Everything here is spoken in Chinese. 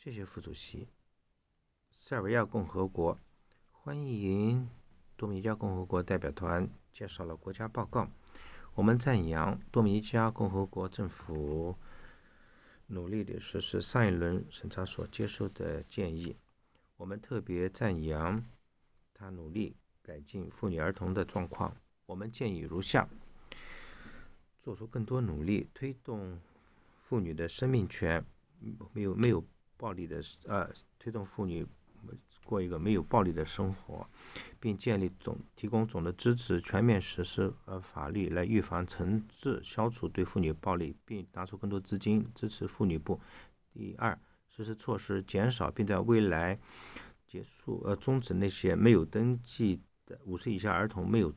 谢谢副主席。塞尔维亚共和国欢迎多米尼加共和国代表团介绍了国家报告。我们赞扬多米尼加共和国政府努力地实施上一轮审查所接受的建议。我们特别赞扬他努力改进妇女儿童的状况。我们建议如下：做出更多努力，推动妇女的生命权，没有暴力的推动妇女过一个没有暴力的生活，并提供总的支持，全面实施法律来预防、惩治、消除对妇女暴力，并拿出更多资金支持妇女部。第二，实施措施减少并在未来终止那些没有登记的50岁以下儿童没有